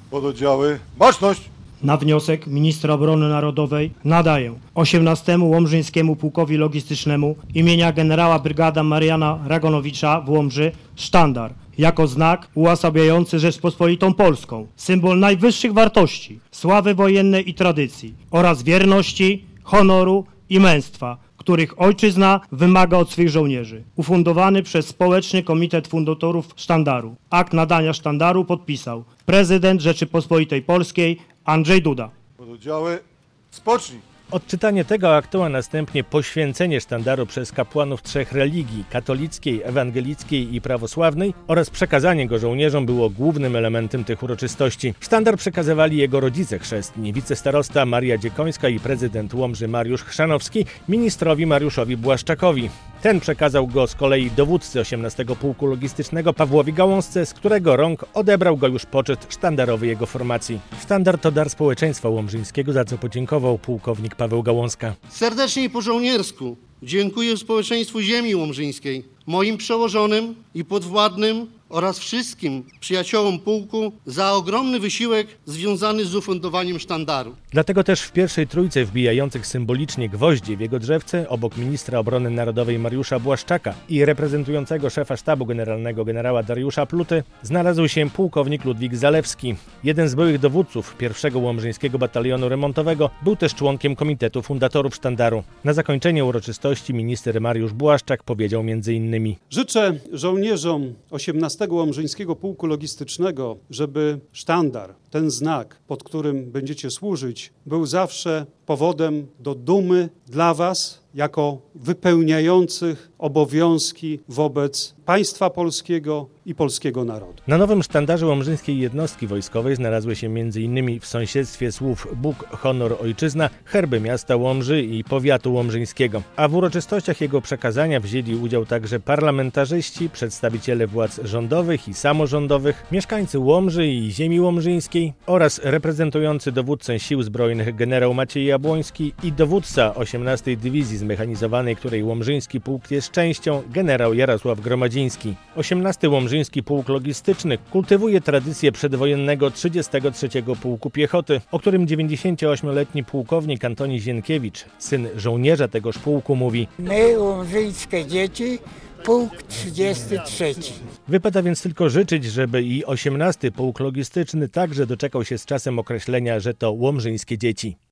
Pododdziały, baczność! Na wniosek ministra obrony narodowej nadaję 18. Łomżyńskiemu Pułkowi Logistycznemu imienia generała brygada Mariana Ragonowicza w Łomży sztandar jako znak uosabiający Rzeczpospolitą Polską, symbol najwyższych wartości, sławy wojennej i tradycji oraz wierności, honoru i męstwa, których ojczyzna wymaga od swych żołnierzy. Ufundowany przez Społeczny Komitet Fundatorów Sztandaru. Akt nadania sztandaru podpisał prezydent Rzeczypospolitej Polskiej Andrzej Duda. Pododdziały, spocznij! Odczytanie tego aktu, a następnie poświęcenie sztandaru przez kapłanów 3 religii – katolickiej, ewangelickiej i prawosławnej oraz przekazanie go żołnierzom było głównym elementem tych uroczystości. Sztandar przekazywali jego rodzice chrzestni, wicestarosta Maria Dziekońska i prezydent Łomży Mariusz Chrzanowski ministrowi Mariuszowi Błaszczakowi. Ten przekazał go z kolei dowódcy 18 Pułku Logistycznego Pawłowi Gałązce, z którego rąk odebrał go już poczet sztandarowy jego formacji. Sztandar to dar społeczeństwa łomżyńskiego, za co podziękował pułkownik Paweł Gałązka. Serdecznie i po żołniersku dziękuję społeczeństwu ziemi łomżyńskiej, moim przełożonym i podwładnym oraz wszystkim przyjaciołom pułku za ogromny wysiłek związany z ufundowaniem sztandaru. Dlatego też w pierwszej trójce wbijających symbolicznie gwoździe w jego drzewce obok ministra obrony narodowej Mariusza Błaszczaka i reprezentującego szefa sztabu generalnego generała Dariusza Pluty znalazł się pułkownik Ludwik Zalewski. Jeden z byłych dowódców pierwszego Łomżyńskiego Batalionu Remontowego był też członkiem Komitetu Fundatorów Sztandaru. Na zakończenie uroczystości minister Mariusz Błaszczak powiedział m.in. Życzę żołnierzom 18 Łomżyńskiego Pułku Logistycznego, żeby sztandar, ten znak, pod którym będziecie służyć, był zawsze powodem do dumy dla was, jako wypełniających obowiązki wobec państwa polskiego i polskiego narodu. Na nowym sztandarze łomżyńskiej jednostki wojskowej znalazły się m.in. w sąsiedztwie słów Bóg, honor, ojczyzna, herby miasta Łomży i powiatu łomżyńskiego. A w uroczystościach jego przekazania wzięli udział także parlamentarzyści, przedstawiciele władz rządowych i samorządowych, mieszkańcy Łomży i ziemi łomżyńskiej oraz reprezentujący dowódcę sił zbrojnych generał Maciej Jabłoński i dowódca 18. Dywizji Zmechanizowanej, której Łomżyński Pułk jest częścią, generał Jarosław Gromadziński. 18. Łomżyński Pułk Logistyczny kultywuje tradycję przedwojennego 33. Pułku Piechoty, o którym 98-letni pułkownik Antoni Zienkiewicz, syn żołnierza tegoż pułku, mówi: My, łomżyńskie dzieci, Pułk 33. Wypada więc tylko życzyć, żeby i 18. Pułk Logistyczny także doczekał się z czasem określenia, że to łomżyńskie dzieci.